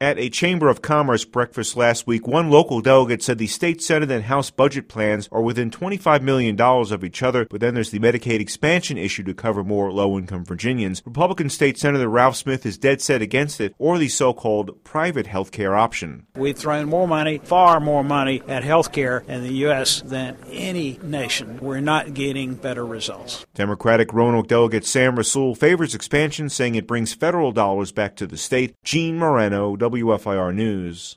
At a Chamber of Commerce breakfast last week, one local delegate said the state Senate and House budget plans are within $25 million of each other, but then there's the Medicaid expansion issue to cover more low-income Virginians. Republican State Senator Ralph Smith is dead set against it, or the so-called private health care option. We've thrown more money, far more money, at health care in the U.S. than any nation. We're not getting better results. Democratic Roanoke delegate Sam Rasool favors expansion, saying it brings federal dollars back to the state. Gene Moreno, WFIR News.